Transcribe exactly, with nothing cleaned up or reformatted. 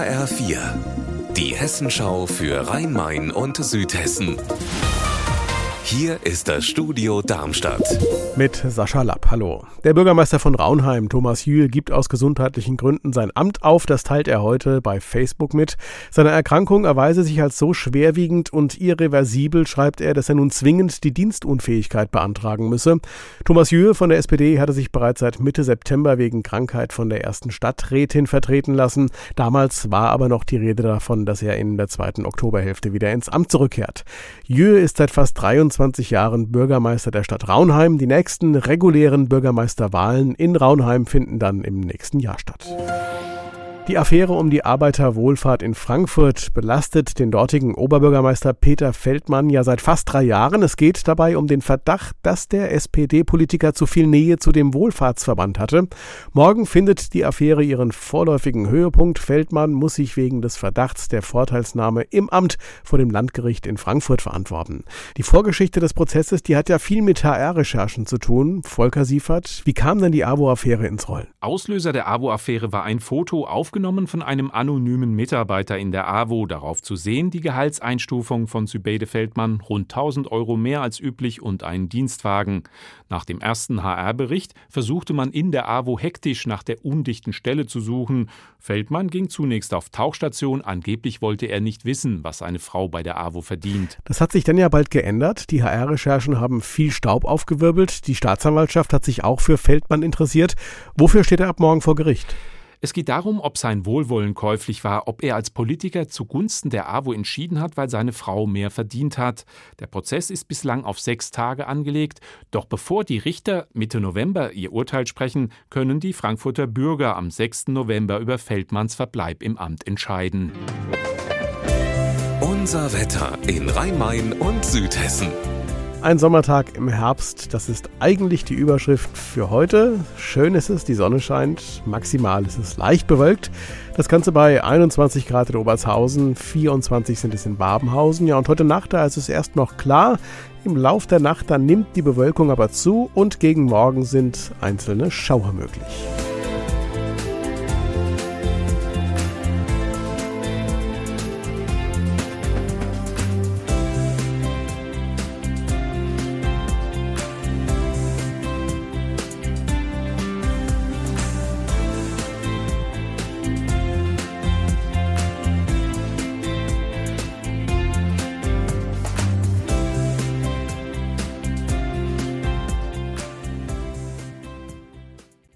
H R vier, die Hessenschau für Rhein-Main und Südhessen. Hier ist das Studio Darmstadt. Mit Sascha Lapp, hallo. Der Bürgermeister von Raunheim, Thomas Jühl, gibt aus gesundheitlichen Gründen sein Amt auf. Das teilt er heute bei Facebook mit. Seine Erkrankung erweise sich als so schwerwiegend und irreversibel, schreibt er, dass er nun zwingend die Dienstunfähigkeit beantragen müsse. Thomas Jühl von der S P D hatte sich bereits seit Mitte September wegen Krankheit von der ersten Stadträtin vertreten lassen. Damals war aber noch die Rede davon, dass er in der zweiten Oktoberhälfte wieder ins Amt zurückkehrt. Jühl ist seit fast dreiundzwanzig Jahren Bürgermeister der Stadt Raunheim. Die nächsten regulären Bürgermeisterwahlen in Raunheim finden dann im nächsten Jahr statt. Die Affäre um die Arbeiterwohlfahrt in Frankfurt belastet den dortigen Oberbürgermeister Peter Feldmann ja seit fast drei Jahren. Es geht dabei um den Verdacht, dass der S P D-Politiker zu viel Nähe zu dem Wohlfahrtsverband hatte. Morgen findet die Affäre ihren vorläufigen Höhepunkt. Feldmann muss sich wegen des Verdachts der Vorteilsnahme im Amt vor dem Landgericht in Frankfurt verantworten. Die Vorgeschichte des Prozesses, die hat ja viel mit H R-Recherchen zu tun. Volker Siefert, wie kam denn die A W O-Affäre ins Rollen? Auslöser der A W O-Affäre war ein Foto auf Aufgenommen von einem anonymen Mitarbeiter in der A W O. Darauf zu sehen die Gehaltseinstufung von Zübeyde Feldmann, rund tausend Euro mehr als üblich und einen Dienstwagen. Nach dem ersten H R-Bericht versuchte man in der A W O hektisch nach der undichten Stelle zu suchen. Feldmann ging zunächst auf Tauchstation. Angeblich wollte er nicht wissen, was eine Frau bei der A W O verdient. Das hat sich dann ja bald geändert. Die H R-Recherchen haben viel Staub aufgewirbelt. Die Staatsanwaltschaft hat sich auch für Feldmann interessiert. Wofür steht er ab morgen vor Gericht? Es geht darum, ob sein Wohlwollen käuflich war, ob er als Politiker zugunsten der A W O entschieden hat, weil seine Frau mehr verdient hat. Der Prozess ist bislang auf sechs Tage angelegt. Doch bevor die Richter Mitte November ihr Urteil sprechen, können die Frankfurter Bürger am sechsten November über Feldmanns Verbleib im Amt entscheiden. Unser Wetter in Rhein-Main und Südhessen. Ein Sommertag im Herbst, das ist eigentlich die Überschrift für heute. Schön ist es, die Sonne scheint, maximal ist es leicht bewölkt. Das Ganze bei einundzwanzig Grad in Obertshausen, vierundzwanzig sind es in Babenhausen. Ja, und heute Nacht, da ist es erst noch klar. Im Lauf der Nacht, dann nimmt die Bewölkung aber zu und gegen Morgen sind einzelne Schauer möglich.